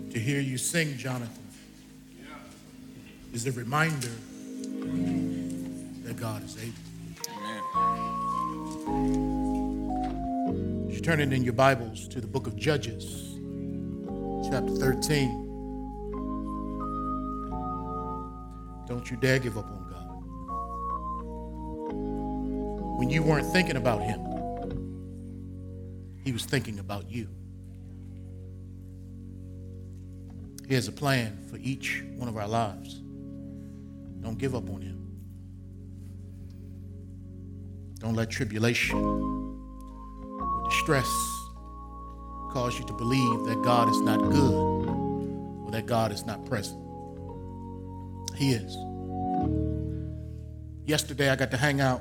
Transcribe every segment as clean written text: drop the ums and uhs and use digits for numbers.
To hear you sing, Jonathan, is a reminder that God is able. Amen. You turn it in your Bibles to the book of Judges, chapter 13. Don't you dare give up on God. When you weren't thinking about him, he was thinking about you. He has a plan for each one of our lives. Don't give up on him. Don't let tribulation or distress cause you to believe that God is not good or that God is not present. He is. Yesterday, I got to hang out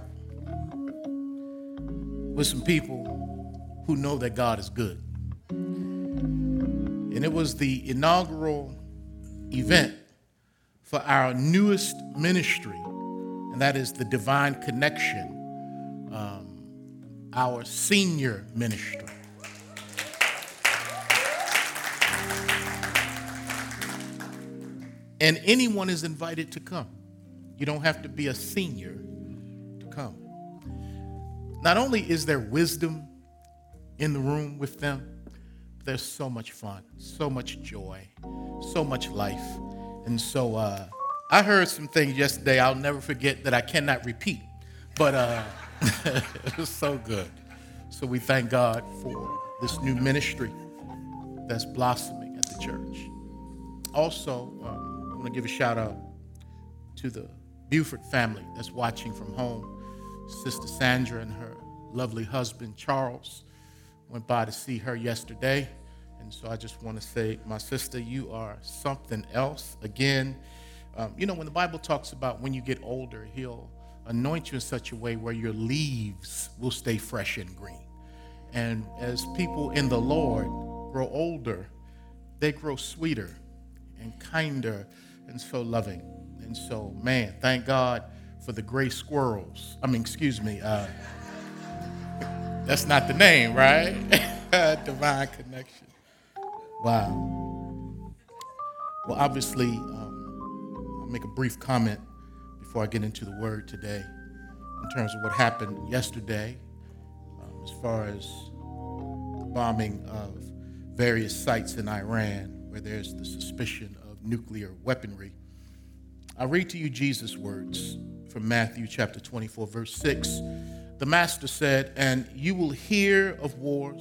with some people who know that God is good. And it was the inaugural event for our newest ministry, and that is the Divine Connection, our senior ministry. And anyone is invited to come. You don't have to be a senior to come. Not only is there wisdom in the room with them, but there's so much fun, so much joy, so much life. And so I heard some things yesterday I'll never forget that I cannot repeat. But it was so good. So we thank God for this new ministry that's blossoming at the church. Also, I want to give a shout out to the Buford family that's watching from home. Sister Sandra and her lovely husband, Charles, went by to see her yesterday. And so I just want to say, my sister, you are something else. Again, when the Bible talks about when you get older, he'll anoint you in such a way where your leaves will stay fresh and green. And as people in the Lord grow older, they grow sweeter and kinder and so loving. And so, man, thank God for the gray squirrels. That's not the name, right? Divine Connection. Wow. Well, obviously, I'll make a brief comment before I get into the word today in terms of what happened yesterday as far as the bombing of various sites in Iran where there's the suspicion of nuclear weaponry. I'll read to you Jesus' words from Matthew chapter 24, verse 6. The Master said, "And you will hear of wars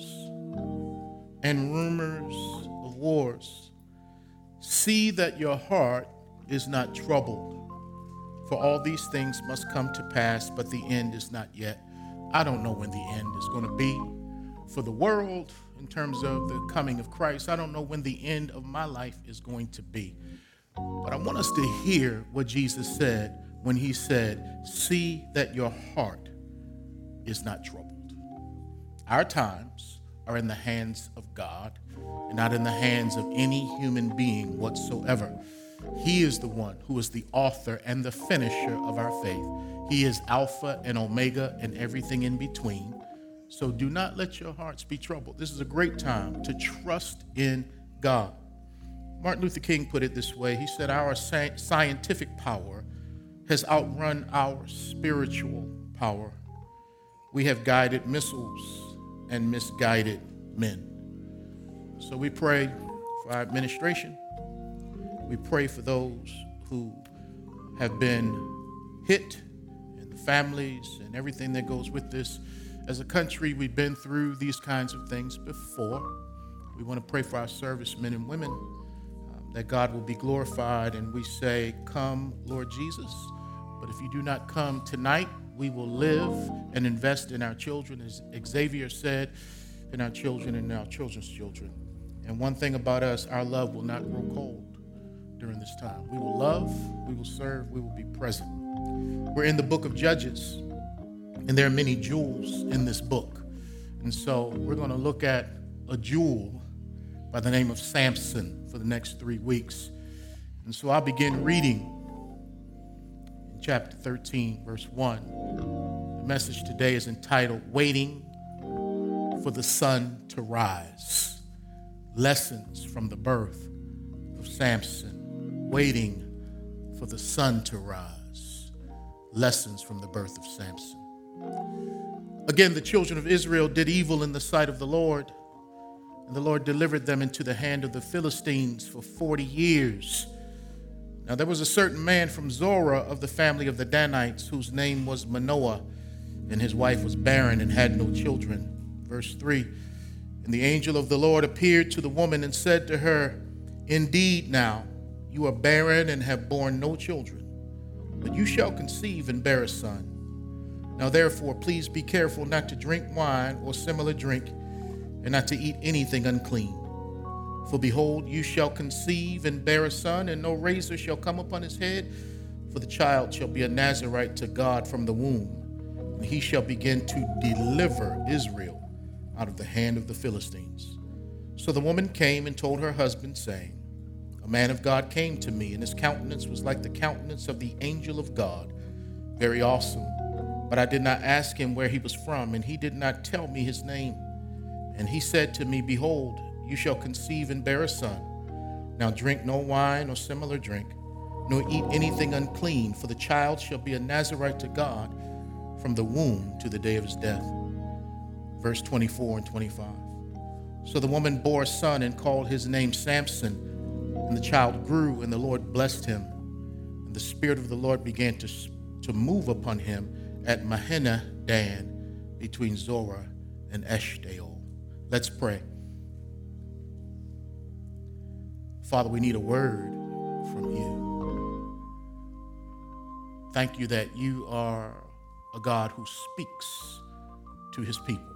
and rumors of wars. See that your heart is not troubled. For all these things must come to pass, but the end is not yet." I don't know when the end is going to be for the world in terms of the coming of Christ. I don't know when the end of my life is going to be. But I want us to hear what Jesus said when he said, "See that your heart is not troubled." Our times are in the hands of God and not in the hands of any human being whatsoever. He is the one who is the author and the finisher of our faith. He is Alpha and Omega and everything in between. So do not let your hearts be troubled. This is a great time to trust in God. Martin Luther King put it this way. He said, "Our scientific power has outrun our spiritual power. We have guided missiles and misguided men." So we pray for our administration. We pray for those who have been hit and the families and everything that goes with this. As a country, we've been through these kinds of things before. We want to pray for our servicemen and women, that God will be glorified. And we say, "Come, Lord Jesus." But if you do not come tonight, we will live and invest in our children, as Xavier said, in our children and our children's children. And one thing about us, our love will not grow cold during this time. We will love, we will serve, we will be present. We're in the book of Judges, and there are many jewels in this book. And so we're going to look at a jewel by the name of Samson for the next 3 weeks. And so I'll begin reading in chapter 13, verse 1. The message today is entitled, "Waiting for the Sun to Rise. Lessons from the Birth of Samson, waiting for the sun to rise. Lessons from the birth of Samson. Again, the children of Israel did evil in the sight of the Lord, and the Lord delivered them into the hand of the Philistines for 40 years. Now there was a certain man from Zorah of the family of the Danites, whose name was Manoah, and his wife was barren and had no children. Verse 3, and the angel of the Lord appeared to the woman and said to her, indeed now you are barren and have borne no children, but you shall conceive and bear a son. Now therefore, please be careful not to drink wine or similar drink, and not to eat anything unclean. For behold, you shall conceive and bear a son, and no razor shall come upon his head, for the child shall be a Nazarite to God from the womb, and he shall begin to deliver Israel out of the hand of the Philistines. So the woman came and told her husband, saying, a man of God came to me, and his countenance was like the countenance of the angel of God, very awesome. But I did not ask him where he was from, and he did not tell me his name. And he said to me, behold, you shall conceive and bear a son. Now drink no wine or similar drink, nor eat anything unclean, for the child shall be a Nazarite to God from the womb to the day of his death. Verse 24 and 25. So the woman bore a son and called his name Samson. And the child grew, and the Lord blessed him. And the Spirit of the Lord began to move upon him at Mahaneh Dan, between Zorah and Eshtaol. Let's pray. Father, we need a word from you. Thank you that you are a God who speaks to his people.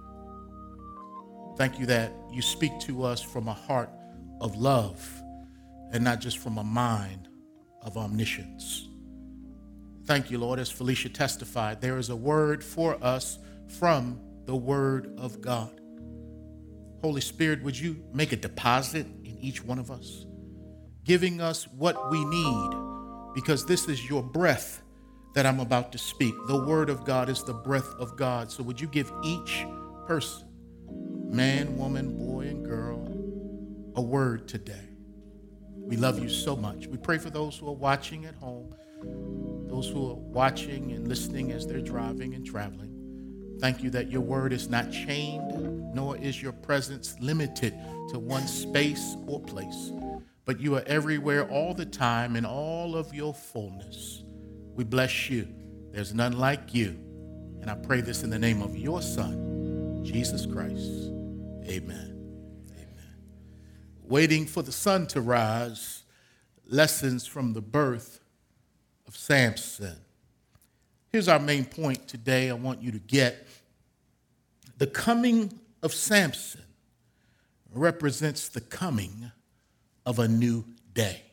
Thank you that you speak to us from a heart of love and not just from a mind of omniscience. Thank you, Lord, as Felicia testified, there is a word for us from the Word of God. Holy Spirit, would you make a deposit in each one of us, giving us what we need, because this is your breath that I'm about to speak. The Word of God is the breath of God. So would you give each person, man, woman, boy, and girl, a word today? We love you so much. We pray for those who are watching at home, those who are watching and listening as they're driving and traveling. Thank you that your word is not chained, nor is your presence limited to one space or place, but you are everywhere all the time in all of your fullness. We bless you. There's none like you. And I pray this in the name of your Son, Jesus Christ. Amen. Amen. Waiting for the sun to rise, lessons from the birth of Samson. Here's our main point today I want you to get. The coming of Samson represents the coming of a new day.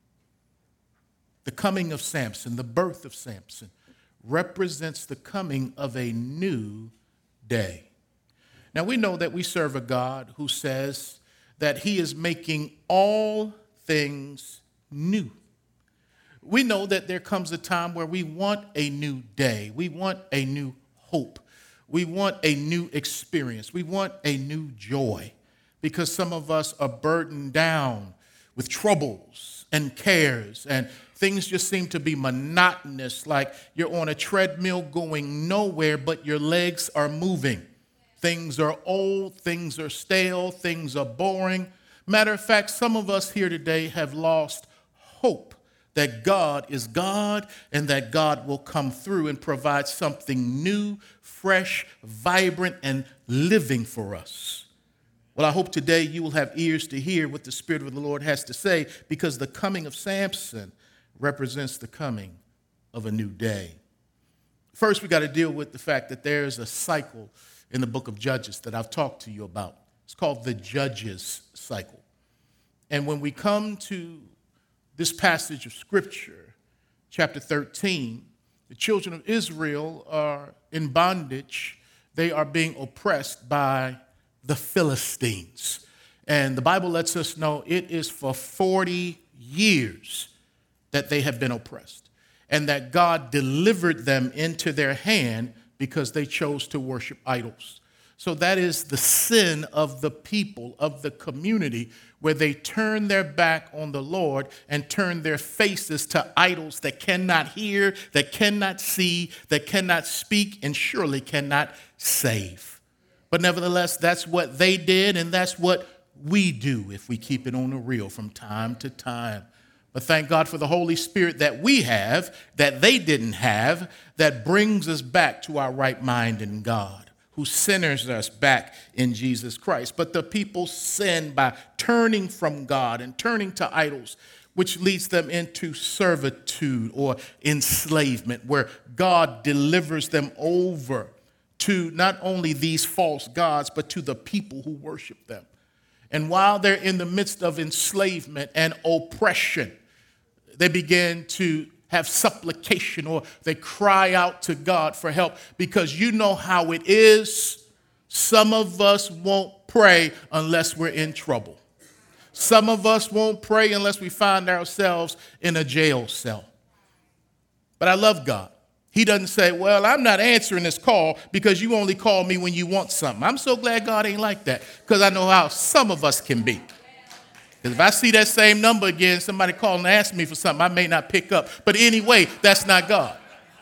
The coming of Samson, the birth of Samson, represents the coming of a new day. Now we know that we serve a God who says that he is making all things new. We know that there comes a time where we want a new day. We want a new hope. We want a new experience. We want a new joy, because some of us are burdened down with troubles and cares, and things just seem to be monotonous, like you're on a treadmill going nowhere, but your legs are moving. Things are old, things are stale, things are boring. Matter of fact, some of us here today have lost hope that God is God and that God will come through and provide something new, fresh, vibrant, and living for us. Well, I hope today you will have ears to hear what the Spirit of the Lord has to say, because the coming of Samson represents the coming of a new day. First, we got to deal with the fact that there's a cycle in the book of Judges that I've talked to you about. It's called the Judges cycle. And when we come to this passage of Scripture, chapter 13, the children of Israel are in bondage. They are being oppressed by the Philistines. And the Bible lets us know it is for 40 years that they have been oppressed, and that God delivered them into their hand because they chose to worship idols. So that is the sin of the people, of the community, where they turn their back on the Lord and turn their faces to idols that cannot hear, that cannot see, that cannot speak, and surely cannot save. But nevertheless, that's what they did, and that's what we do if we keep it on the real from time to time. But thank God for the Holy Spirit that we have, that they didn't have, that brings us back to our right mind in God, who centers us back in Jesus Christ. But the people sin by turning from God and turning to idols, which leads them into servitude or enslavement, where God delivers them over to not only these false gods, but to the people who worship them. And while they're in the midst of enslavement and oppression, they begin to have supplication, or they cry out to God for help, because you know how it is. Some of us won't pray unless we're in trouble. Some of us won't pray unless we find ourselves in a jail cell. But I love God. He doesn't say, well, I'm not answering this call because you only call me when you want something. I'm so glad God ain't like that, because I know how some of us can be. Because if I see that same number again, somebody call and ask me for something, I may not pick up. But anyway, that's not God.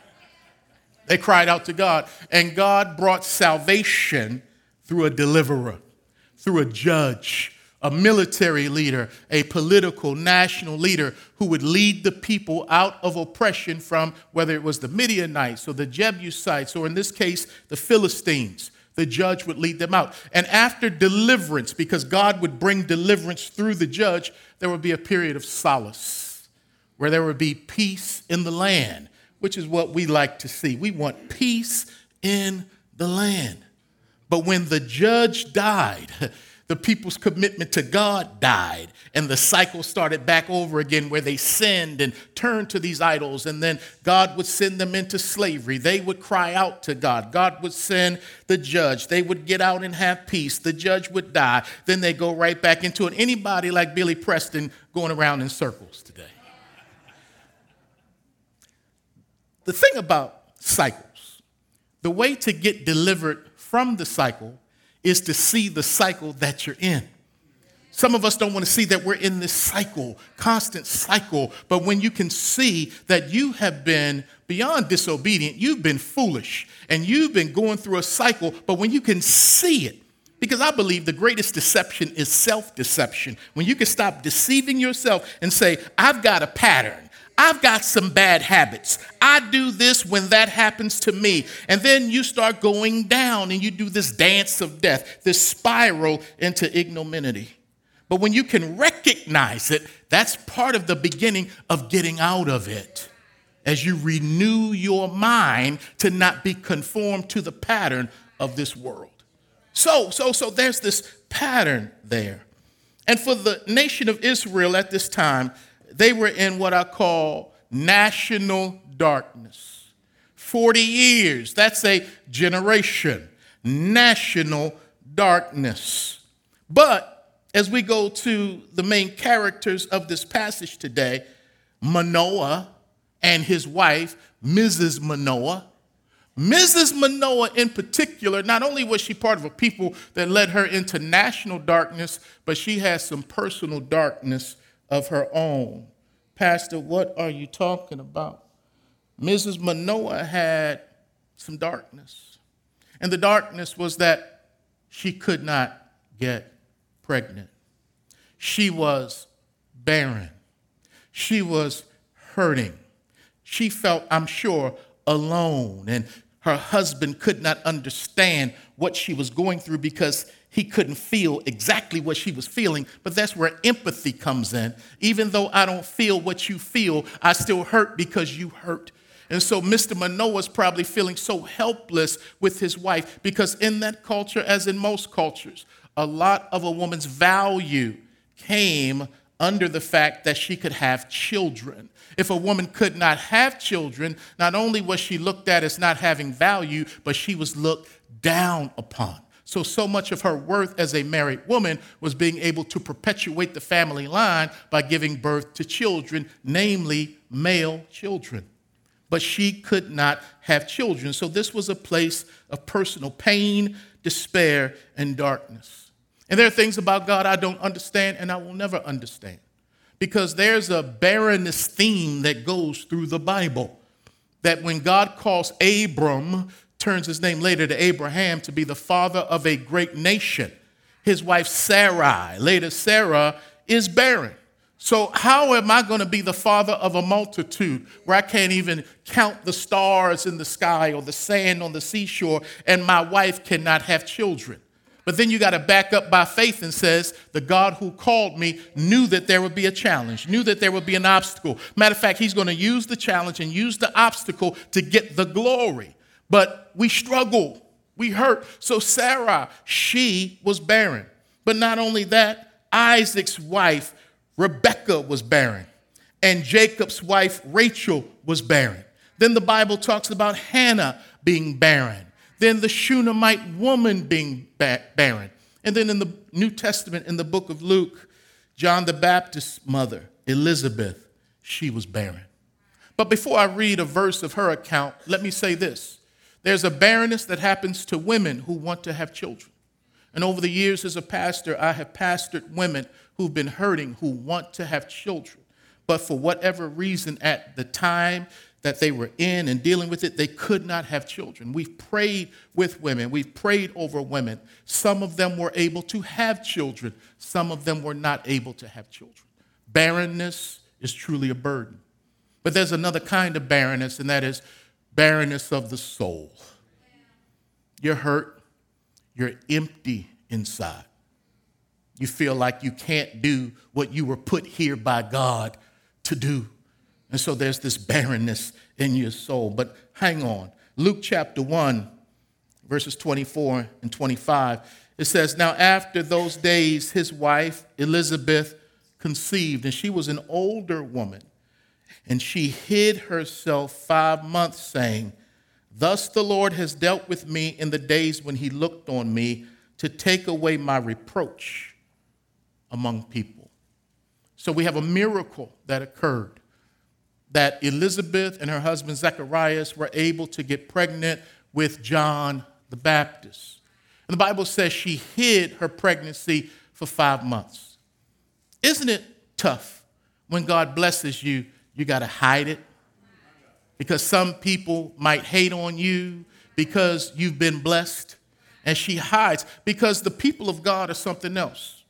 They cried out to God, and God brought salvation through a deliverer, through a judge, a military leader, a political national leader who would lead the people out of oppression from whether it was the Midianites or the Jebusites, or in this case, the Philistines. The judge would lead them out. And after deliverance, because God would bring deliverance through the judge, there would be a period of solace where there would be peace in the land, which is what we like to see. We want peace in the land. But when the judge died, the people's commitment to God died, and the cycle started back over again, where they sinned and turned to these idols, and then God would send them into slavery. They would cry out to God. God would send the judge. They would get out and have peace. The judge would die. Then they go right back into it. Anybody like Billy Preston going around in circles today? The thing about cycles, the way to get delivered from the cycle is to see the cycle that you're in. Some of us don't want to see that we're in this cycle, constant cycle. But when you can see that you have been beyond disobedient, you've been foolish, and you've been going through a cycle, but when you can see it, because I believe the greatest deception is self-deception. When you can stop deceiving yourself and say, I've got a pattern. I've got some bad habits. I do this when that happens to me. And then you start going down and you do this dance of death, this spiral into ignominy. But when you can recognize it, that's part of the beginning of getting out of it, as you renew your mind to not be conformed to the pattern of this world. So there's this pattern there. And for the nation of Israel at this time, they were in what I call national darkness. 40 years, that's a generation. National darkness. But as we go to the main characters of this passage today, Manoah and his wife, Mrs. Manoah. Mrs. Manoah in particular, not only was she part of a people that led her into national darkness, but she has some personal darkness of her own. Pastor, what are you talking about? Mrs. Manoah had some darkness. And the darkness was that she could not get pregnant. She was barren. She was hurting. She felt, I'm sure, alone. And her husband could not understand what she was going through because he couldn't feel exactly what she was feeling. But that's where empathy comes in. Even though I don't feel what you feel, I still hurt because you hurt. And so Mr. Manoah's probably feeling so helpless with his wife, because in that culture, as in most cultures, a lot of a woman's value came under the fact that she could have children. If a woman could not have children, not only was she looked at as not having value, but she was looked down upon. So much of her worth as a married woman was being able to perpetuate the family line by giving birth to children, namely male children. But she could not have children. So this was a place of personal pain, despair, and darkness. And there are things about God I don't understand and I will never understand, because there's a barrenness theme that goes through the Bible. That when God calls Abram, turns his name later to Abraham, to be the father of a great nation, his wife Sarai, later Sarah, is barren. So how am I going to be the father of a multitude where I can't even count the stars in the sky or the sand on the seashore, and my wife cannot have children? But then you got to back up by faith and says, the God who called me knew that there would be a challenge, knew that there would be an obstacle. Matter of fact, he's going to use the challenge and use the obstacle to get the glory. But we struggle, we hurt. So Sarah, she was barren. But not only that, Isaac's wife, Rebekah, was barren. And Jacob's wife, Rachel, was barren. Then the Bible talks about Hannah being barren. Then the Shunammite woman being barren. And then in the New Testament, in the book of Luke, John the Baptist's mother, Elizabeth, she was barren. But before I read a verse of her account, let me say this. There's a barrenness that happens to women who want to have children. And over the years as a pastor, I have pastored women who've been hurting, who want to have children. But for whatever reason, at the time that they were in and dealing with it, they could not have children. We've prayed with women. We've prayed over women. Some of them were able to have children. Some of them were not able to have children. Barrenness is truly a burden. But there's another kind of barrenness, and that is barrenness of the soul. You're hurt. You're empty inside. You feel like you can't do what you were put here by God to do. And so there's this barrenness in your soul. But hang on. Luke chapter 1, verses 24 and 25, it says, now after those days, his wife Elizabeth conceived, and she was an older woman. And she hid herself 5 months, saying, thus the Lord has dealt with me in the days when he looked on me to take away my reproach among people. So we have a miracle that occurred, that Elizabeth and her husband Zacharias were able to get pregnant with John the Baptist. And the Bible says she hid her pregnancy for 5 months. Isn't it tough when God blesses you, you got to hide it? Because some people might hate on you because you've been blessed. And she hides because the people of God are something else.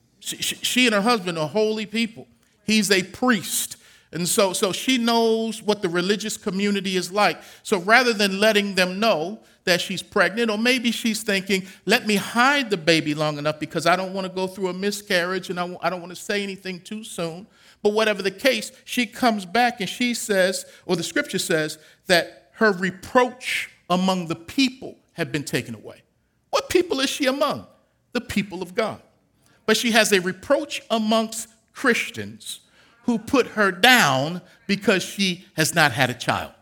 She and her husband are holy people. He's a priest. And so she knows what the religious community is like. So rather than letting them know that she's pregnant, or maybe she's thinking, let me hide the baby long enough because I don't want to go through a miscarriage and I don't want to say anything too soon. But whatever the case, she comes back and she says, or the scripture says, that her reproach among the people had been taken away. What people is she among? The people of God. But she has a reproach amongst Christians who put her down because she has not had a child.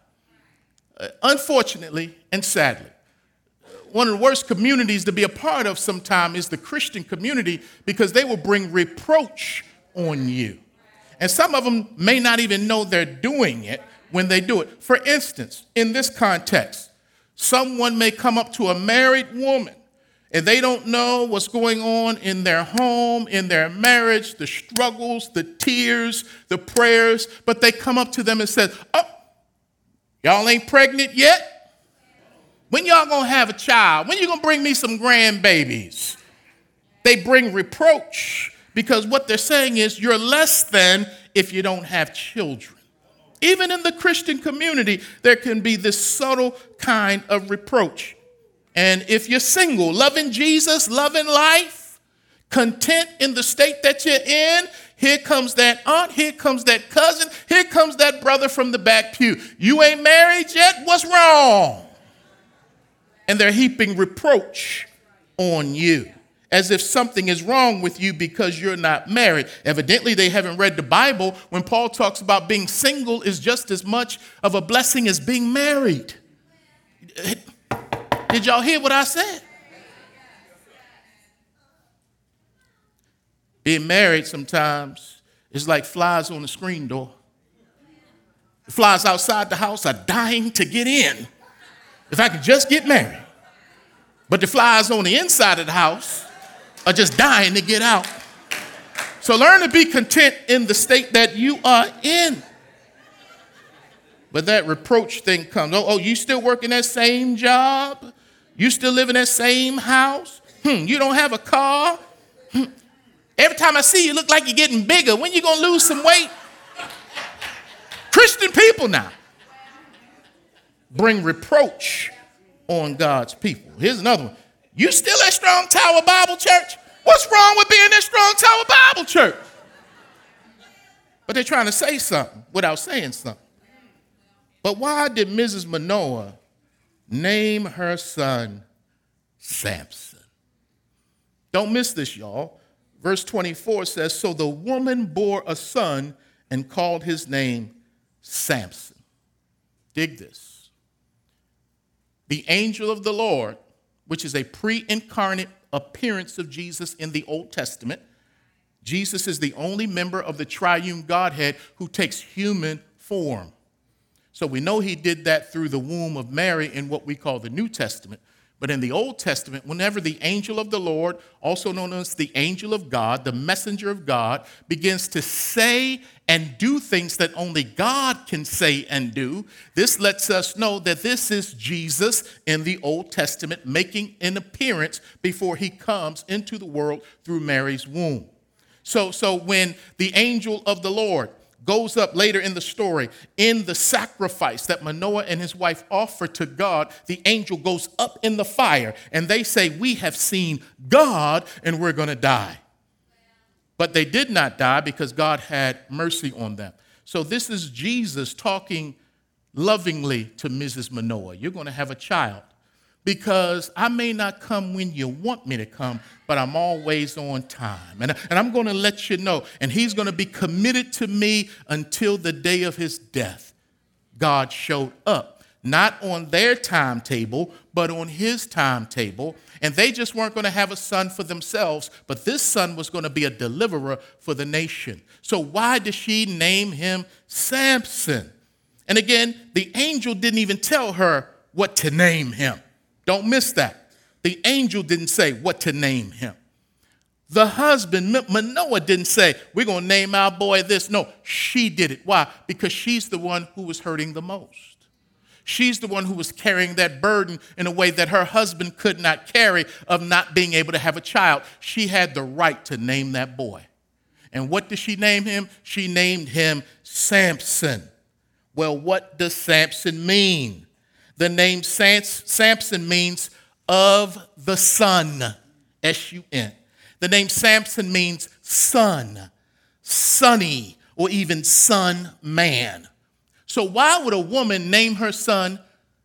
Unfortunately and sadly, one of the worst communities to be a part of sometime is the Christian community, because they will bring reproach on you. And some of them may not even know they're doing it when they do it. For instance, in this context, someone may come up to a married woman and they don't know what's going on in their home, in their marriage, the struggles, the tears, the prayers, but they come up to them and say, oh, y'all ain't pregnant yet? When y'all gonna have a child? When you gonna bring me some grandbabies? They bring reproach because what they're saying is you're less than if you don't have children. Even in the Christian community, there can be this subtle kind of reproach. And if you're single, loving Jesus, loving life, content in the state that you're in, here comes that aunt, here comes that cousin, here comes that brother from the back pew. You ain't married yet? What's wrong? And they're heaping reproach on you as if something is wrong with you because you're not married. Evidently, they haven't read the Bible when Paul talks about being single is just as much of a blessing as being married. Did y'all hear what I said? Being married sometimes is like flies on the screen door. The flies outside the house are dying to get in. If I could just get married. But the flies on the inside of the house or just dying to get out. So learn to be content in the state that you are in. But that reproach thing comes. Oh, you still working that same job? You still live in that same house? You don't have a car? Every time I see you, look like you're getting bigger. When you going to lose some weight? Christian people now bring reproach on God's people. Here's another one. You still at Strong Tower Bible Church? What's wrong with being at Strong Tower Bible Church? But they're trying to say something without saying something. But why did Mrs. Manoah name her son Samson? Don't miss this, y'all. Verse 24 says, so the woman bore a son and called his name Samson. Dig this. The angel of the Lord, which is a pre-incarnate appearance of Jesus in the Old Testament. Jesus is the only member of the triune Godhead who takes human form. So we know he did that through the womb of Mary in what we call the New Testament. But in the Old Testament, whenever the angel of the Lord, also known as the angel of God, the messenger of God, begins to say and do things that only God can say and do, this lets us know that this is Jesus in the Old Testament making an appearance before he comes into the world through Mary's womb. So when the angel of the Lord goes up later in the story, in the sacrifice that Manoah and his wife offer to God, the angel goes up in the fire, and they say, we have seen God, and we're going to die. But they did not die because God had mercy on them. So this is Jesus talking lovingly to Mrs. Manoah. You're going to have a child because I may not come when you want me to come, but I'm always on time. And I'm going to let you know. And he's going to be committed to me until the day of his death. God showed up, not on their timetable, but on his timetable. And they just weren't going to have a son for themselves, but this son was going to be a deliverer for the nation. So why did she name him Samson? And again, the angel didn't even tell her what to name him. Don't miss that. The angel didn't say what to name him. The husband, Manoah, didn't say, we're going to name our boy this. No, she did it. Why? Because she's the one who was hurting the most. She's the one who was carrying that burden in a way that her husband could not carry of not being able to have a child. She had the right to name that boy. And what did she name him? She named him Samson. Well, what does Samson mean? The name Samson means of the sun, S-U-N. The name Samson means son, sunny, or even son man. So why would a woman name her son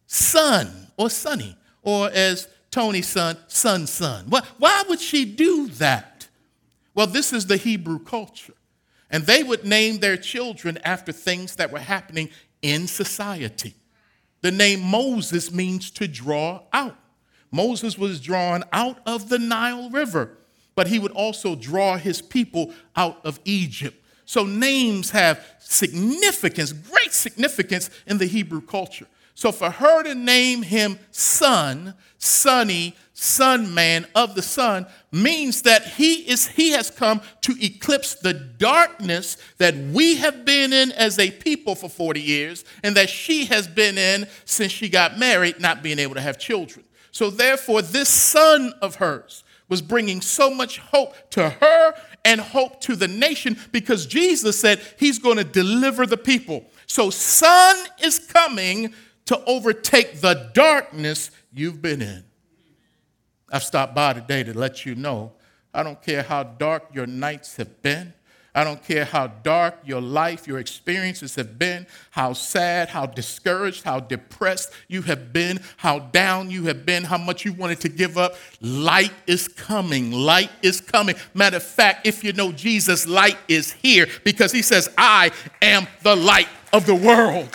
Son or Sonny, or as Tony's son, Son? Why would she do that? Well, this is the Hebrew culture. And they would name their children after things that were happening in society. The name Moses means to draw out. Moses was drawn out of the Nile River, but he would also draw his people out of Egypt. So names have significance, great significance in the Hebrew culture. So for her to name him son, sonny, son man of the sun means that he has come to eclipse the darkness that we have been in as a people for 40 years and that she has been in since she got married, not being able to have children. So therefore, this son of hers was bringing so much hope to her and hope to the nation because Jesus said he's going to deliver the people. So son is coming to overtake the darkness you've been in. I've stopped by today to let you know, I don't care how dark your nights have been. I don't care how dark your life, your experiences have been, how sad, how discouraged, how depressed you have been, how down you have been, how much you wanted to give up. Light is coming. Light is coming. Matter of fact, if you know Jesus, light is here because he says, I am the light of the world.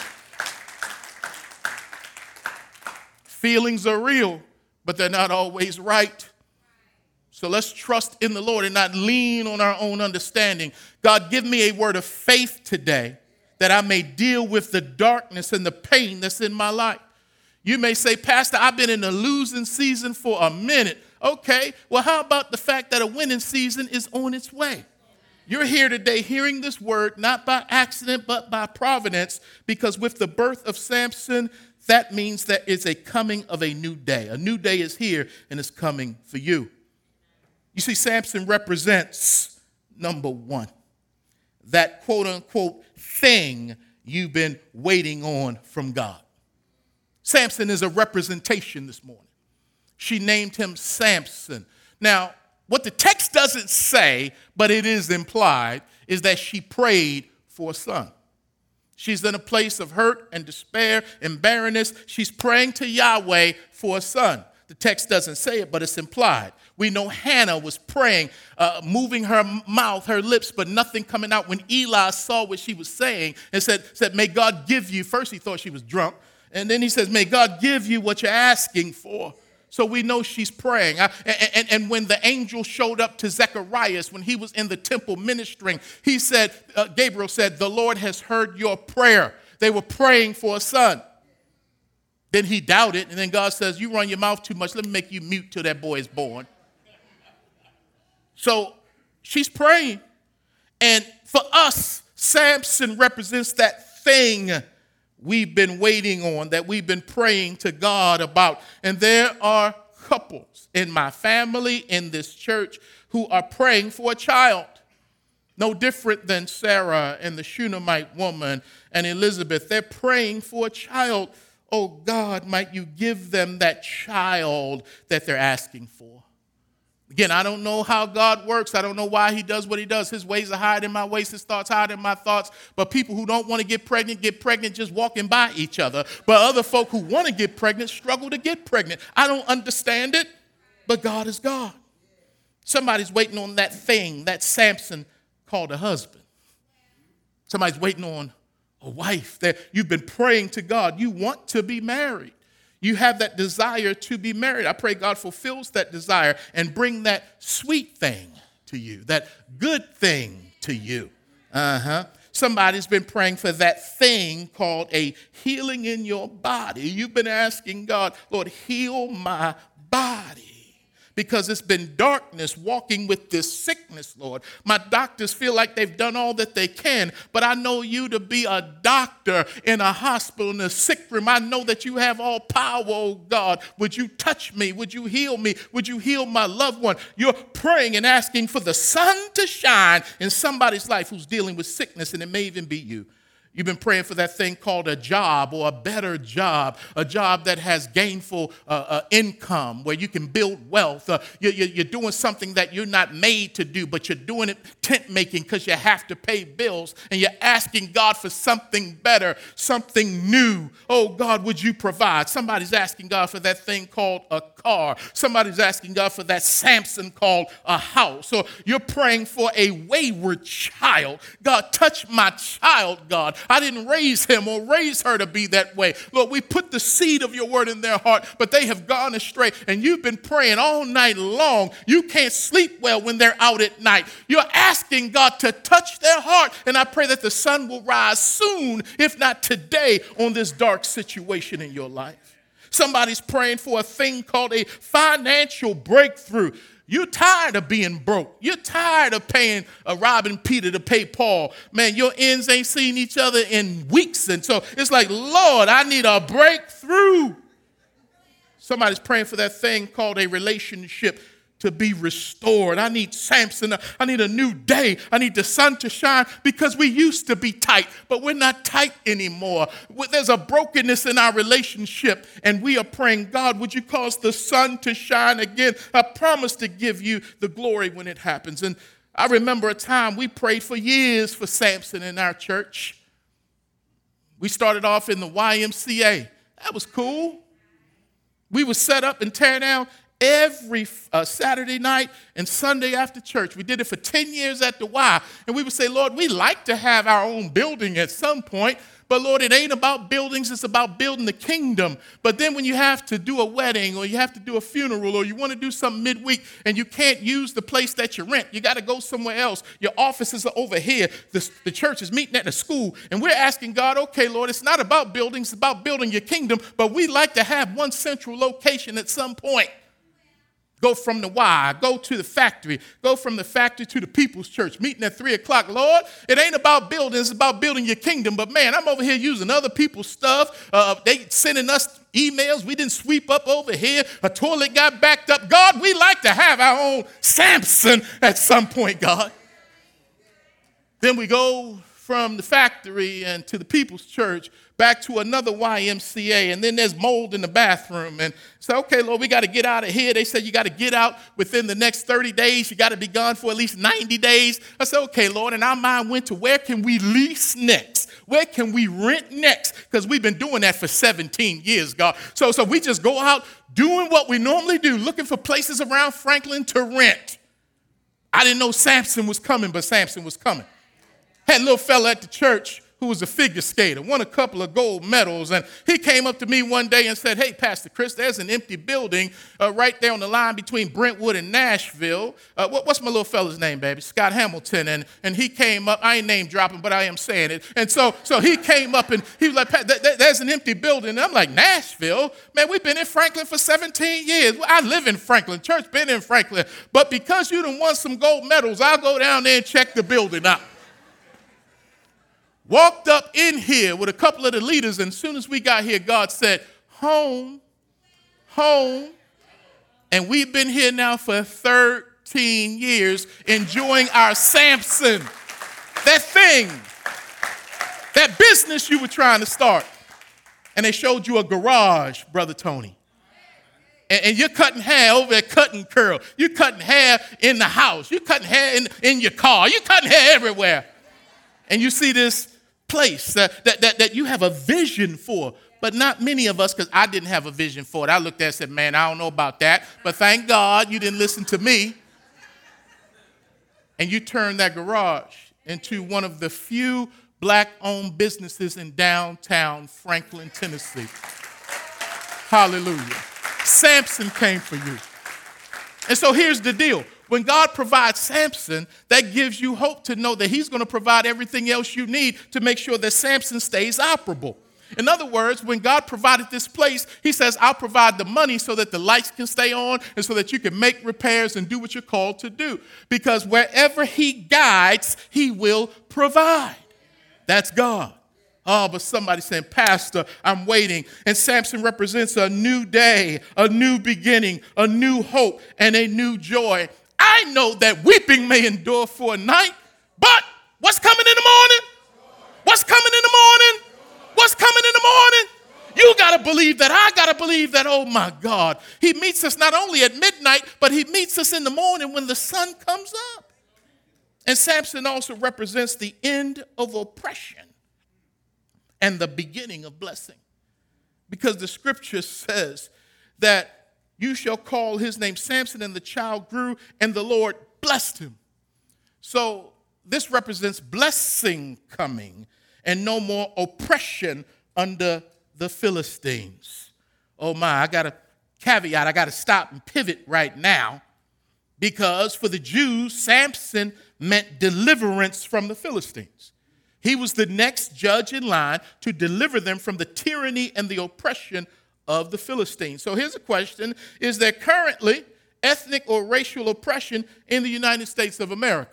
Feelings are real, but they're not always right. So let's trust in the Lord and not lean on our own understanding. God, give me a word of faith today that I may deal with the darkness and the pain that's in my life. You may say, Pastor, I've been in a losing season for a minute. Okay, well, how about the fact that a winning season is on its way? You're here today hearing this word, not by accident, but by providence, because with the birth of Samson, that means that it's a coming of a new day. A new day is here and it's coming for you. You see, Samson represents, number one, that quote unquote thing you've been waiting on from God. Samson is a representation this morning. She named him Samson. Now, what the text doesn't say, but it is implied, is that she prayed for a son. She's in a place of hurt and despair and barrenness. She's praying to Yahweh for a son. The text doesn't say it, but it's implied. We know Hannah was praying, moving her mouth, her lips, but nothing coming out. When Eli saw what she was saying and said, may God give you, first he thought she was drunk, and then he says, may God give you what you're asking for. So we know she's praying. And when the angel showed up to Zacharias, when he was in the temple ministering, he said, Gabriel said, the Lord has heard your prayer. They were praying for a son. Then he doubted, and then God says, you run your mouth too much. Let me make you mute till that boy is born. So she's praying. And for us, Samson represents that thing we've been waiting on, that we've been praying to God about. And there are couples in my family, in this church, who are praying for a child. No different than Sarah and the Shunammite woman and Elizabeth. They're praying for a child. Oh God, might you give them that child that they're asking for. Again, I don't know how God works. I don't know why he does what he does. His ways are higher than my ways. His thoughts higher than my thoughts. But people who don't want to get pregnant just walking by each other. But other folk who want to get pregnant struggle to get pregnant. I don't understand it, but God is God. Somebody's waiting on that thing that Samson called a husband. Somebody's waiting on a wife that you've been praying to God. You want to be married. You have that desire to be married. I pray God fulfills that desire and bring that sweet thing to you, that good thing to you. Somebody's been praying for that thing called a healing in your body. You've been asking God, Lord, heal my body. Because it's been darkness walking with this sickness, Lord. My doctors feel like they've done all that they can, but I know you to be a doctor in a hospital, in a sick room. I know that you have all power, oh God. Would you touch me? Would you heal me? Would you heal my loved one? You're praying and asking for the sun to shine in somebody's life who's dealing with sickness, and it may even be you. You've been praying for that thing called a job or a better job, a job that has gainful income where you can build wealth. You're doing something that you're not made to do, but you're doing it tent making because you have to pay bills, and you're asking God for something better, something new. Oh, God, would you provide? Somebody's asking God for that thing called a car. Somebody's asking God for that Samson called a house. Or you're praying for a wayward child. God, touch my child, God. I didn't raise him or raise her to be that way. Lord, we put the seed of your word in their heart, but they have gone astray, and you've been praying all night long. You can't sleep well when they're out at night. You're asking God to touch their heart, and I pray that the sun will rise soon, if not today, on this dark situation in your life. Somebody's praying for a thing called a financial breakthrough. You're tired of being broke. You're tired of paying robbing Peter to pay Paul. Man, your ends ain't seen each other in weeks. And so it's like, Lord, I need a breakthrough. Somebody's praying for that thing called a relationship to be restored. I need Samson. I need a new day. I need the sun to shine, because we used to be tight, but we're not tight anymore. There's a brokenness in our relationship, and we are praying, God, would you cause the sun to shine again? I promise to give you the glory when it happens. And I remember a time we prayed for years for Samson in our church. We started off in the YMCA. That was cool. We would set up and tear down every Saturday night and Sunday after church. We did it for 10 years at the Y. And we would say, Lord, we like to have our own building at some point. But Lord, it ain't about buildings, it's about building the kingdom. But then when you have to do a wedding or you have to do a funeral or you want to do something midweek and you can't use the place that you rent, you got to go somewhere else. Your offices are over here. The church is meeting at the school. And we're asking God, okay, Lord, it's not about buildings, it's about building your kingdom. But we like to have one central location at some point. Go from the Y, go to the factory, go from the factory to the People's Church, meeting at 3 o'clock. Lord, it ain't about building, it's about building your kingdom. But man, I'm over here using other people's stuff. They sending us emails. We didn't sweep up over here. A toilet got backed up. God, we like to have our own Samson at some point, God. Then we go from the factory and to the People's Church, back to another YMCA, and then there's mold in the bathroom. And so, okay, Lord, we got to get out of here. They said you got to get out within the next 30 days. You got to be gone for at least 90 days. I said, okay, Lord, and our mind went to where can we lease next? Where can we rent next? Because we've been doing that for 17 years, God. So we just go out doing what we normally do, looking for places around Franklin to rent. I didn't know Samson was coming, but Samson was coming. Had a little fella at the church who was a figure skater, won a couple of gold medals. And he came up to me one day and said, hey, Pastor Chris, there's an empty building right there on the line between Brentwood and Nashville. What's my little fella's name, baby? Scott Hamilton. And he came up. I ain't name dropping, but I am saying it. And so he came up and he was like, there's an empty building. And I'm like, Nashville? Man, we've been in Franklin for 17 years. I live in Franklin. Church been in Franklin. But because you done won some gold medals, I'll go down there and check the building out. Walked up in here with a couple of the leaders, and as soon as we got here, God said, home, home. And we've been here now for 13 years enjoying our Samson. That thing, that business you were trying to start. And they showed you a garage, Brother Tony. And you're cutting hair over at Cut and Curl. You're cutting hair in the house. You're cutting hair in your car. You're cutting hair everywhere. And you see this place that you have a vision for, but not many of us, because I didn't have a vision for it. I looked at it and said, man, I don't know about that, but thank God you didn't listen to me. And you turned that garage into one of the few black-owned businesses in downtown Franklin, Tennessee. Hallelujah. Samson came for you. And so here's the deal. When God provides Samson, that gives you hope to know that he's going to provide everything else you need to make sure that Samson stays operable. In other words, when God provided this place, he says, I'll provide the money so that the lights can stay on and so that you can make repairs and do what you're called to do. Because wherever he guides, he will provide. That's God. Oh, but somebody saying, Pastor, I'm waiting. And Samson represents a new day, a new beginning, a new hope, and a new joy. I know that weeping may endure for a night, but what's coming in the morning? What's coming in the morning? What's coming in the morning? You got to believe that. I got to believe that. Oh, my God. He meets us not only at midnight, but he meets us in the morning when the sun comes up. And Samson also represents the end of oppression and the beginning of blessing. Because the scripture says that you shall call his name Samson, and the child grew, and the Lord blessed him. So this represents blessing coming and no more oppression under the Philistines. Oh my, I got a caveat. I got to stop and pivot right now, because for the Jews, Samson meant deliverance from the Philistines. He was the next judge in line to deliver them from the tyranny and the oppression of the Philistines. So here's a question. Is there currently ethnic or racial oppression in the United States of America?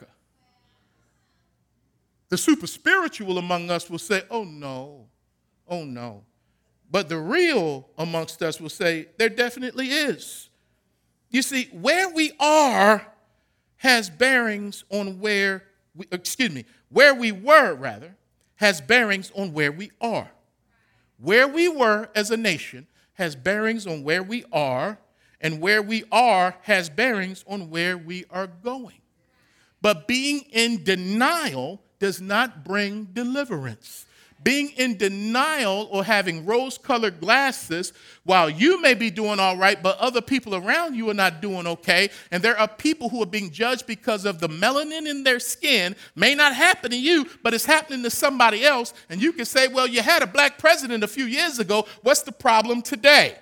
The super spiritual among us will say, oh no, oh no. But the real amongst us will say, there definitely is. You see, where we are has bearings on where we were has bearings on where we are. Where we were as a nation has bearings on where we are, and where we are has bearings on where we are going. But being in denial does not bring deliverance. being in denial or having rose-colored glasses while you may be doing all right, but other people around you are not doing okay. And there are people who are being judged because of the melanin in their skin. May not happen to you, but it's happening to somebody else. And you can say, well, you had a black president a few years ago. What's the problem today?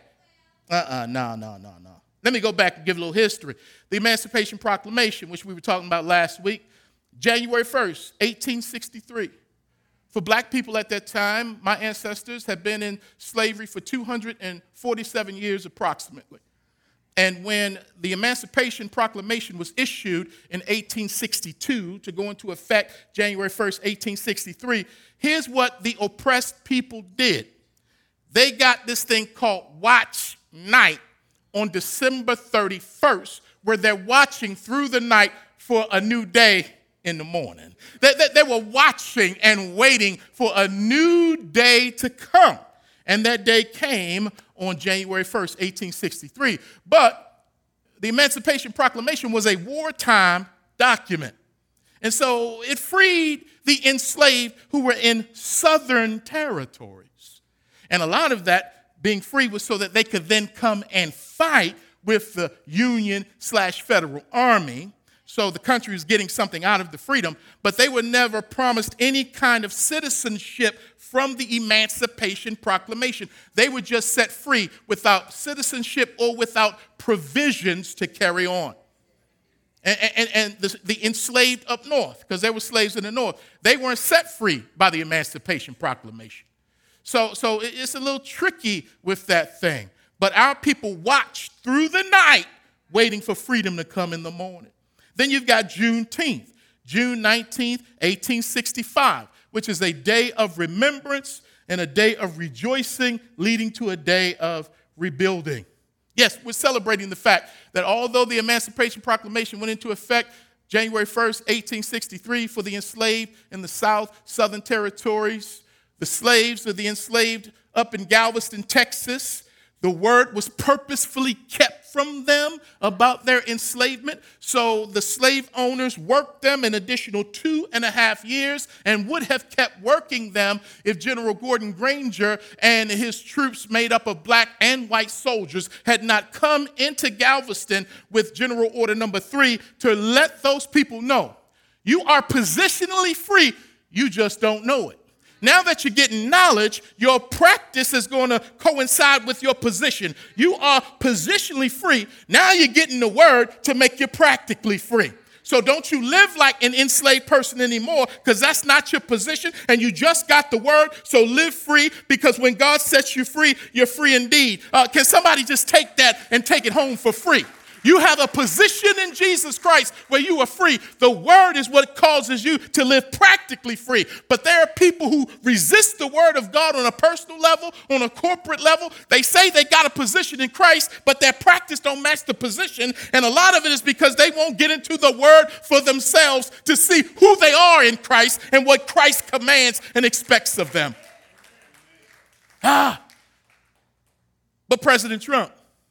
No. Let me go back and give a little history. The Emancipation Proclamation, which we were talking about last week, January 1st, 1863. For black people at that time, my ancestors had been in slavery for 247 years approximately. And when the Emancipation Proclamation was issued in 1862 to go into effect January 1st, 1863, here's what the oppressed people did. They got this thing called Watch Night on December 31st, where they're watching through the night for a new day in the morning. They were watching and waiting for a new day to come. And that day came on January 1st, 1863. But the Emancipation Proclamation was a wartime document. And so it freed the enslaved who were in southern territories. And a lot of that being free was so that they could then come and fight with the Union/Federal Army. So the country was getting something out of the freedom, but they were never promised any kind of citizenship from the Emancipation Proclamation. They were just set free without citizenship or without provisions to carry on. And the enslaved up north, because there were slaves in the north, they weren't set free by the Emancipation Proclamation. So it's a little tricky with that thing. But our people watched through the night waiting for freedom to come in the morning. Then you've got Juneteenth, June 19th, 1865, which is a day of remembrance and a day of rejoicing leading to a day of rebuilding. Yes, we're celebrating the fact that although the Emancipation Proclamation went into effect January 1st, 1863 for the enslaved in the South, Southern territories, the slaves or the enslaved up in Galveston, Texas, the word was purposefully kept from them about their enslavement. So the slave owners worked them an additional 2.5 years and would have kept working them if General Gordon Granger and his troops made up of black and white soldiers had not come into Galveston with General Order Number 3 to let those people know you are positionally free, you just don't know it. Now that you're getting knowledge, your practice is going to coincide with your position. You are positionally free. Now you're getting the word to make you practically free. So don't you live like an enslaved person anymore, because that's not your position, and you just got the word. So live free, because when God sets you free, you're free indeed. Can somebody just take that and take it home for free? You have a position in Jesus Christ where you are free. The word is what causes you to live practically free. But there are people who resist the word of God on a personal level, on a corporate level. They say they got a position in Christ, but their practice don't match the position. And a lot of it is because they won't get into the word for themselves to see who they are in Christ and what Christ commands and expects of them. But President Trump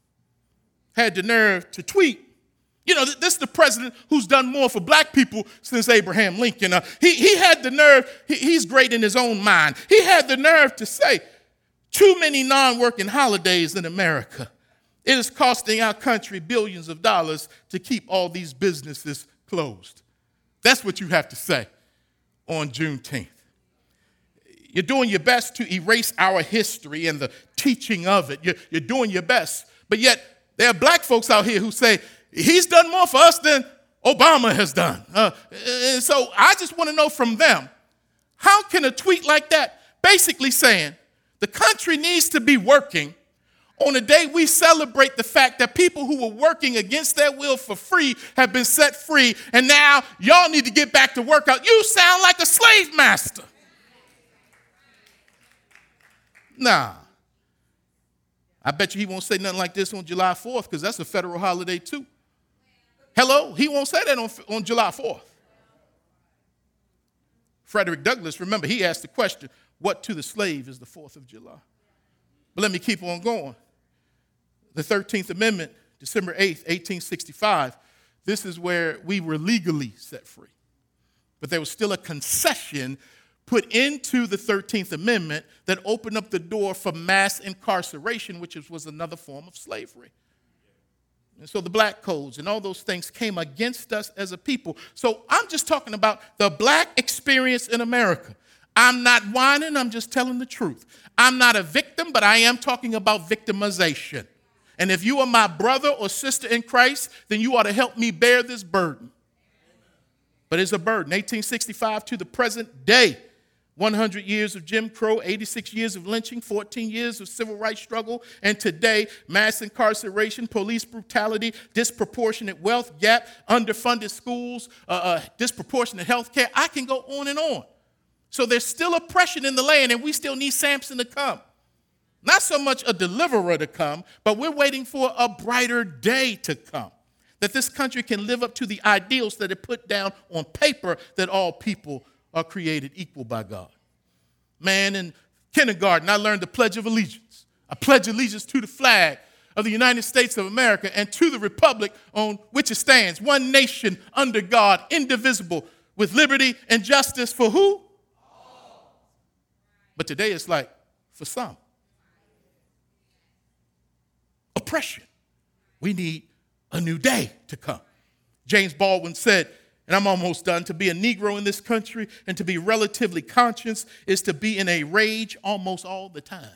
had the nerve to tweet. You know, this is the president who's done more for black people since Abraham Lincoln. He had the nerve, he's great in his own mind. He had the nerve to say, too many non-working holidays in America. It is costing our country billions of dollars to keep all these businesses closed. That's what you have to say on Juneteenth. You're doing your best to erase our history and the teaching of it. You're doing your best, but yet there are black folks out here who say, he's done more for us than Obama has done. And so I just want to know from them, how can a tweet like that basically saying the country needs to be working on a day we celebrate the fact that people who were working against their will for free have been set free, and now y'all need to get back to work out. You sound like a slave master. Nah. I bet you he won't say nothing like this on July 4th, because that's a federal holiday too. Hello? He won't say that on July 4th. Frederick Douglass, remember, he asked the question, what to the slave is the 4th of July? But let me keep on going. The 13th Amendment, December 8th, 1865, this is where we were legally set free. But there was still a concession put into the 13th Amendment that opened up the door for mass incarceration, which was another form of slavery. And so the black codes and all those things came against us as a people. So I'm just talking about the black experience in America. I'm not whining, I'm just telling the truth. I'm not a victim, but I am talking about victimization. And if you are my brother or sister in Christ, then you ought to help me bear this burden. But it's a burden. 1865 to the present day, 100 years of Jim Crow, 86 years of lynching, 14 years of civil rights struggle, and today, mass incarceration, police brutality, disproportionate wealth gap, underfunded schools, disproportionate health care. I can go on and on. So there's still oppression in the land, and we still need Samson to come. Not so much a deliverer to come, but we're waiting for a brighter day to come, that this country can live up to the ideals that it put down on paper, that all people are created equal by God. Man, in kindergarten, I learned the Pledge of Allegiance. I pledge allegiance to the flag of the United States of America and to the republic on which it stands, one nation under God, indivisible, with liberty and justice for who? All. But today it's like, for some. Oppression. We need a new day to come. James Baldwin said, and I'm almost done, to be a Negro in this country and to be relatively conscious is to be in a rage almost all the time.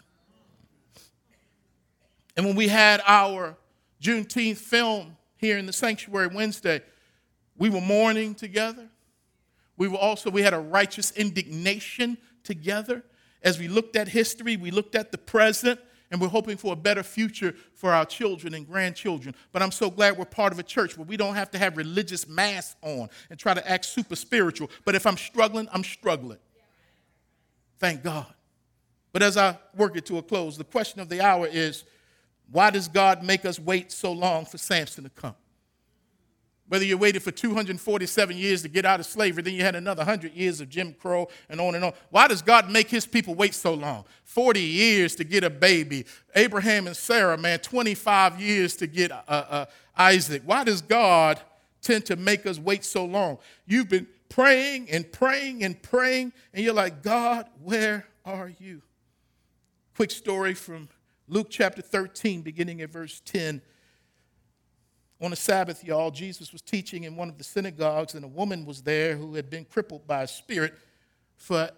And when we had our Juneteenth film here in the sanctuary Wednesday, we were mourning together. We had a righteous indignation together. As we looked at history, we looked at the present, and we're hoping for a better future for our children and grandchildren. But I'm so glad we're part of a church where we don't have to have religious masks on and try to act super spiritual. But if I'm struggling, I'm struggling. Thank God. But as I work it to a close, the question of the hour is, why does God make us wait so long for Samson to come? Whether you waited for 247 years to get out of slavery, then you had another 100 years of Jim Crow and on and on. Why does God make his people wait so long? 40 years to get a baby. Abraham and Sarah, man, 25 years to get Isaac. Why does God tend to make us wait so long? You've been praying and praying and praying, and you're like, God, where are you? Quick story from Luke chapter 13, beginning at verse 10. On a Sabbath, y'all, Jesus was teaching in one of the synagogues, and a woman was there who had been crippled by a spirit for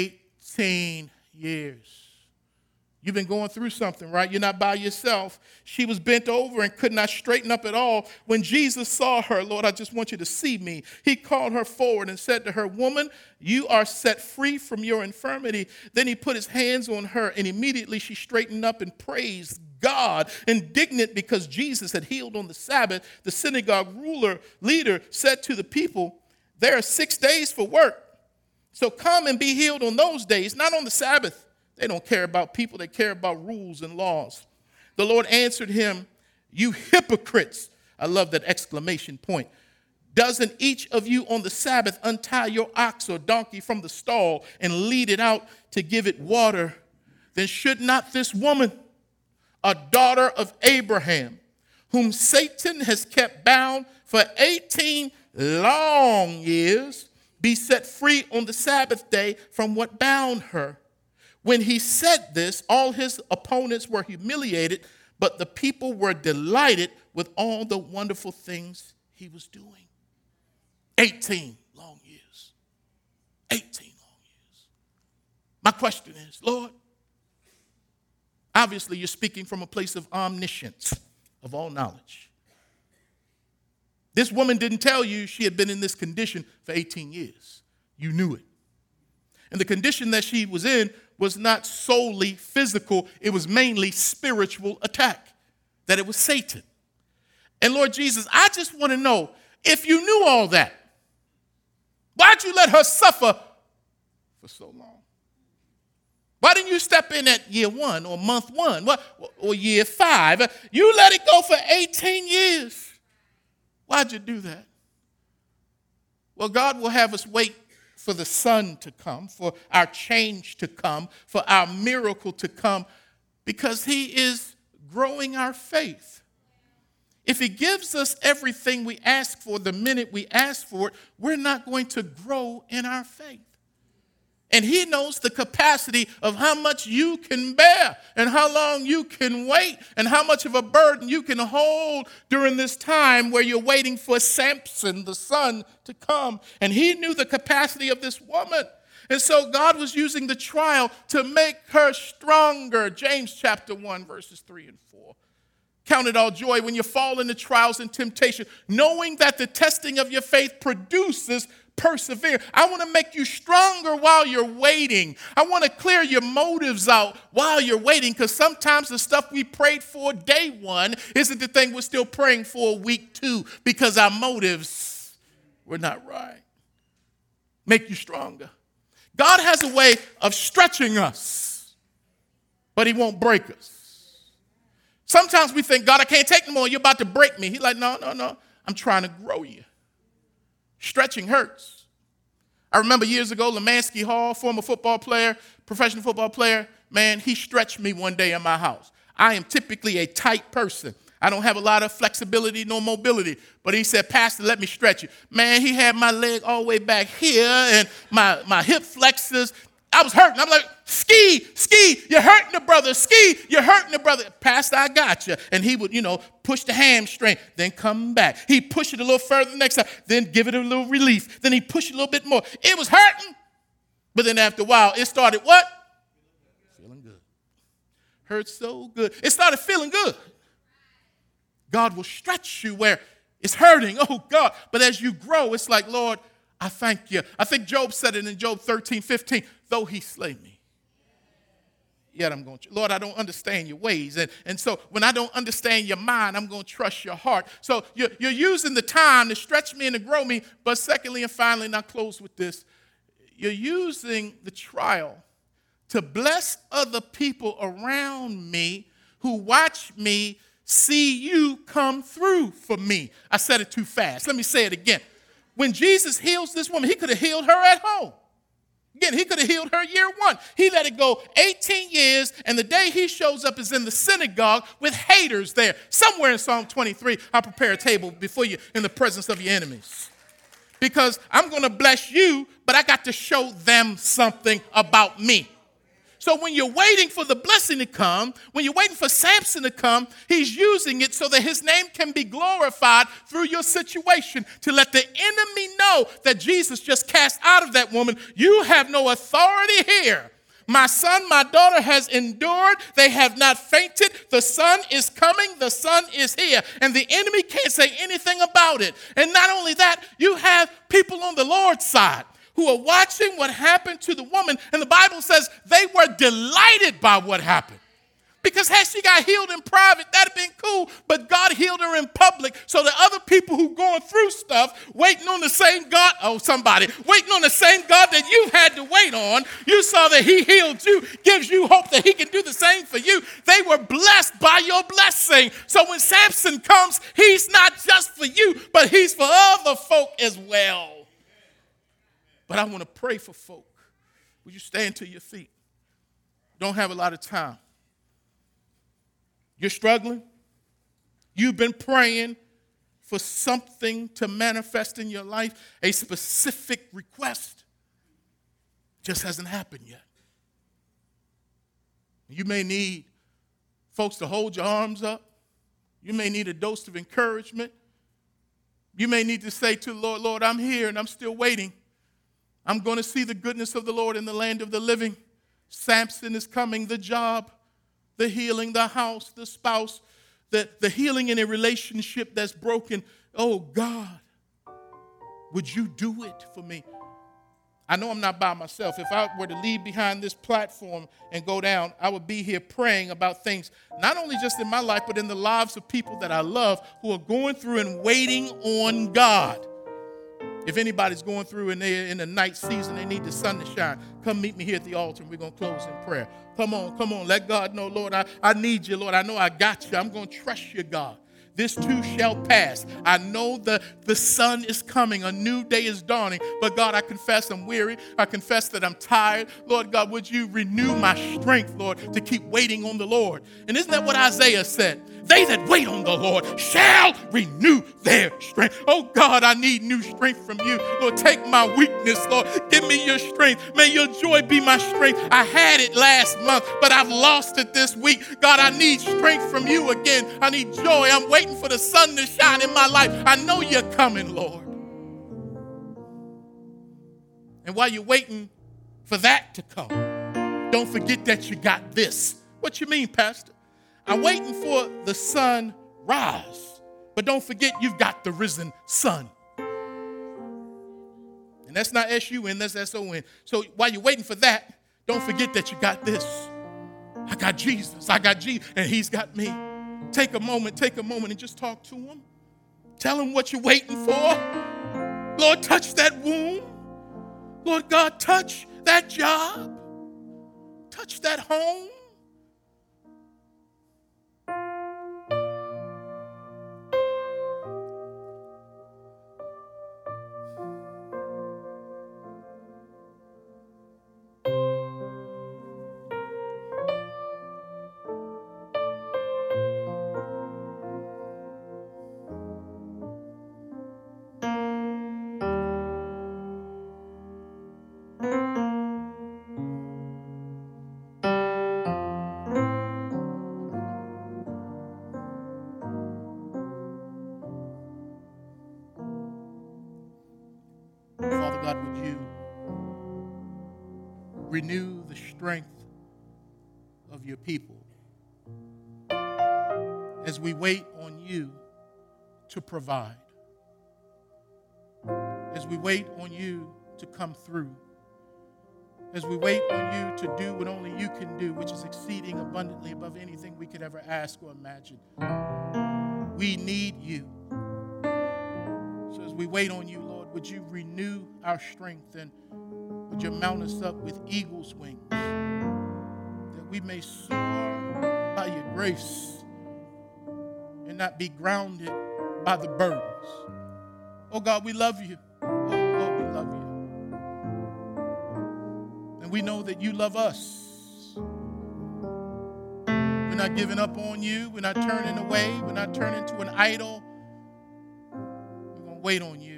18 years. You've been going through something, right? You're not by yourself. She was bent over and could not straighten up at all. When Jesus saw her, Lord, I just want you to see me. He called her forward and said to her, woman, you are set free from your infirmity. Then he put his hands on her, and immediately she straightened up and praised God. Indignant because Jesus had healed on the Sabbath, the synagogue leader said to the people, there are 6 days for work. So come and be healed on those days, not on the Sabbath. They don't care about people. They care about rules and laws. The Lord answered him, you hypocrites. I love that exclamation point. Doesn't each of you on the Sabbath untie your ox or donkey from the stall and lead it out to give it water? Then should not this woman, a daughter of Abraham, whom Satan has kept bound for 18 long years, be set free on the Sabbath day from what bound her? When he said this, all his opponents were humiliated, but the people were delighted with all the wonderful things he was doing. 18 long years. 18 long years. My question is, Lord, obviously you're speaking from a place of omniscience, of all knowledge. This woman didn't tell you she had been in this condition for 18 years. You knew it. And the condition that she was in was not solely physical. It was mainly spiritual attack, that it was Satan. And Lord Jesus, I just want to know, if you knew all that, why'd you let her suffer for so long? Why didn't you step in at year 1 or month 1 or year 5? You let it go for 18 years. Why'd you do that? Well, God will have us wait for the sun to come, for our change to come, for our miracle to come, because he is growing our faith. If he gives us everything we ask for the minute we ask for it, we're not going to grow in our faith. And he knows the capacity of how much you can bear and how long you can wait and how much of a burden you can hold during this time where you're waiting for Samson, the son, to come. And he knew the capacity of this woman. And so God was using the trial to make her stronger. James chapter 1, verses 3 and 4. Count it all joy when you fall into trials and temptation, knowing that the testing of your faith produces persevere. I want to make you stronger while you're waiting. I want to clear your motives out while you're waiting, because sometimes the stuff we prayed for day one isn't the thing we're still praying for week two because our motives were not right. Make you stronger. God has a way of stretching us, but he won't break us. Sometimes we think, God, I can't take no more. You're about to break me. He's like, no. I'm trying to grow you. Stretching hurts. I remember years ago, Lemansky Hall, former football player, professional football player, man, he stretched me one day in my house. I am typically a tight person. I don't have a lot of flexibility nor mobility. But he said, Pastor, let me stretch you. Man, he had my leg all the way back here and my hip flexors. I was hurting. I'm like, ski, you're hurting the brother. Ski, you're hurting the brother. Pastor, I got you. And he would, push the hamstring, then come back. He'd push it a little further the next time, then give it a little relief. Then he'd push it a little bit more. It was hurting. But then after a while, it started what? Feeling good. Hurt so good. It started feeling good. God will stretch you where it's hurting. Oh, God. But as you grow, it's like, Lord, I thank you. I think Job said it in Job 13:15. Though he slay me, yet I'm going to. Lord, I don't understand your ways. And so when I don't understand your mind, I'm going to trust your heart. So you're using the time to stretch me and to grow me. But secondly and finally, and I'll close with this, you're using the trial to bless other people around me who watch me see you come through for me. I said it too fast. Let me say it again. When Jesus heals this woman, he could have healed her at home. Again, he could have healed her year one. He let it go 18 years, and the day he shows up is in the synagogue with haters there. Somewhere in Psalm 23, I'll prepare a table before you in the presence of your enemies. Because I'm going to bless you, but I got to show them something about me. So when you're waiting for the blessing to come, when you're waiting for Samson to come, he's using it so that his name can be glorified through your situation, to let the enemy know that Jesus just cast out of that woman. You have no authority here. My son, my daughter has endured. They have not fainted. The son is coming. The son is here. And the enemy can't say anything about it. And not only that, you have people on the Lord's side who are watching what happened to the woman. And the Bible says they were delighted by what happened. Because had she got healed in private, that'd have been cool. But God healed her in public. So the other people who going through stuff, waiting on the same God, waiting on the same God that you had to wait on, you saw that he healed you, gives you hope that he can do the same for you. They were blessed by your blessing. So when Samson comes, he's not just for you, but he's for other folk as well. But I want to pray for folk. Will you stand to your feet? Don't have a lot of time. You're struggling. You've been praying for something to manifest in your life, a specific request. Just hasn't happened yet. You may need folks to hold your arms up. You may need a dose of encouragement. You may need to say to the Lord, Lord, I'm here and I'm still waiting. I'm going to see the goodness of the Lord in the land of the living. Samson is coming, the job, the healing, the house, the spouse, the healing in a relationship that's broken. Oh, God, would you do it for me? I know I'm not by myself. If I were to leave behind this platform and go down, I would be here praying about things, not only just in my life, but in the lives of people that I love who are going through and waiting on God. If anybody's going through and they're in the night season, they need the sun to shine, come meet me here at the altar and we're going to close in prayer. Come on. Let God know, Lord, I need you, Lord. I know I got you. I'm going to trust you, God. This too shall pass. I know the sun is coming. A new day is dawning. But God, I confess I'm weary. I confess that I'm tired. Lord God, would you renew my strength, Lord, to keep waiting on the Lord? And isn't that what Isaiah said? They that wait on the Lord shall renew their strength. Oh God, I need new strength from you. Lord, take my weakness, Lord. Give me your strength. May your joy be my strength. I had it last month, but I've lost it this week. God, I need strength from you again. I need joy. I'm waiting for the sun to shine in my life. I know you're coming, Lord. And while you're waiting for that to come, don't forget that you got this. What you mean, Pastor? I'm waiting for the sun rise, but don't forget you've got the risen sun. And that's not S-U-N, that's S-O-N. So while you're waiting for that, don't forget that you got this. I got Jesus, and he's got me. Take a moment and just talk to him. Tell him what you're waiting for. Lord, touch that womb. Lord God, touch that job. Touch that home. Father God, would you renew the strength of your people as we wait on you to provide, as we wait on you to come through, as we wait on you to do what only you can do, which is exceeding abundantly above anything we could ever ask or imagine. We need you. So as we wait on you, Lord, would you renew our strength, and would you mount us up with eagle's wings, that we may soar by your grace and not be grounded by the burdens. Oh God, we love you. Oh Lord, we love you. And we know that you love us. We're not giving up on you. We're not turning away. We're not turning to an idol. We're going to wait on you.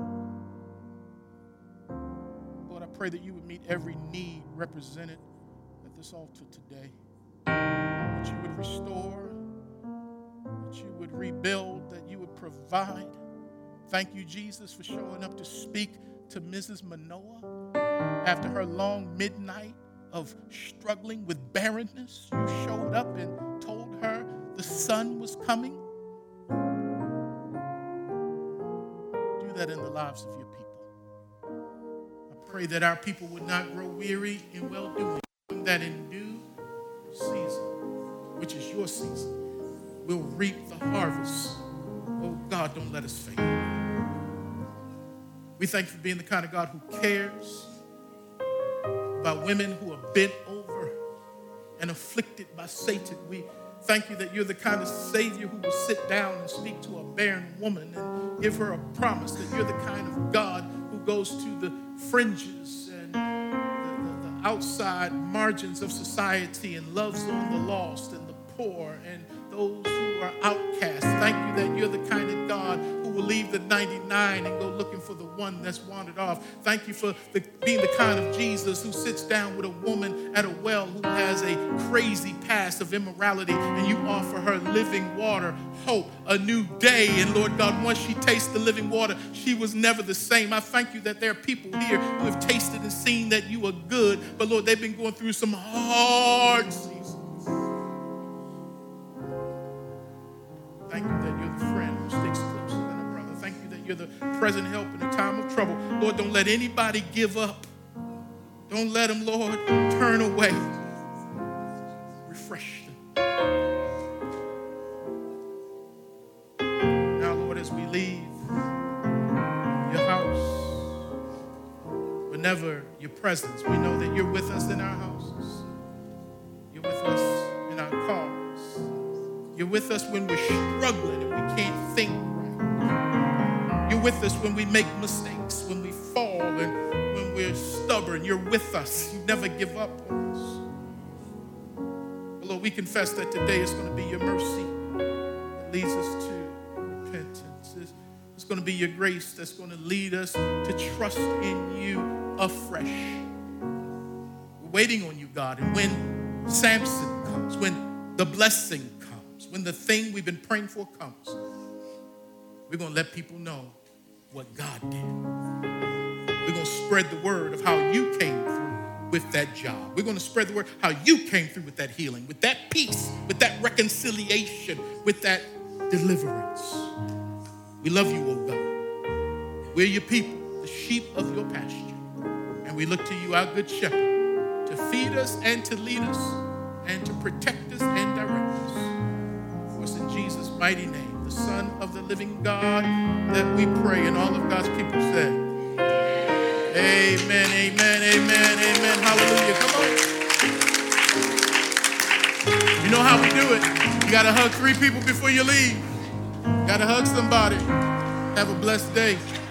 I pray that you would meet every need represented at this altar today. That you would restore, that you would rebuild, that you would provide. Thank you, Jesus, for showing up to speak to Mrs. Manoah after her long midnight of struggling with barrenness. You showed up and told her the sun was coming. Do that in the lives of your people. Pray that our people would not grow weary in well-doing, that in due season, which is your season, we'll reap the harvest. Oh God, don't let us fail. We thank you for being the kind of God who cares about women who are bent over and afflicted by Satan. We thank you that you're the kind of Savior who will sit down and speak to a barren woman and give her a promise, that you're the kind of God who goes to the fringes and the outside margins of society and loves on the lost and the poor and those who are outcast. Thank you that you're the kind of God who will leave the 99 and go looking for the one that's wandered off. Thank you for being the kind of Jesus who sits down with a woman at a well who has a crazy past of immorality, and you offer her living water, hope, a new day. And Lord God, once she tastes the living water, she was never the same. I thank you that there are people here who have tasted and seen that you are good, but Lord, they've been going through some hard seasons. Thank you that you're the friend who sticks closer than a brother. Thank you that you're the present help in a time of trouble. Lord, don't let anybody give up. Don't let them, Lord, turn away. Refresh them. Now, Lord, as we leave your house, but never your presence, we know that you're with us in our houses. You're with us in our cars. You're with with us when we're struggling and we can't think right. You're with us when we make mistakes, when we fall, and when we're stubborn. You're with us. You never give up on us. But Lord, we confess that today is going to be your mercy that leads us to repentance. It's going to be your grace that's going to lead us to trust in you afresh. We're waiting on you, God. And when Samson comes, when the blessing comes, when the thing we've been praying for comes, we're going to let people know what God did. We're going to spread the word of how you came through with that job. We're going to spread the word how you came through with that healing, with that peace, with that reconciliation, with that deliverance. We love you, oh God. We're your people, the sheep of your pasture. And we look to you, our good shepherd, to feed us and to lead us and to protect us and direct us. For us in Jesus' mighty name, the Son of the living God, that we pray. And all of God's people said, amen, amen, amen, amen. Hallelujah. Come on. You know how we do it. You got to hug 3 people before you leave. Got to hug somebody. Have a blessed day.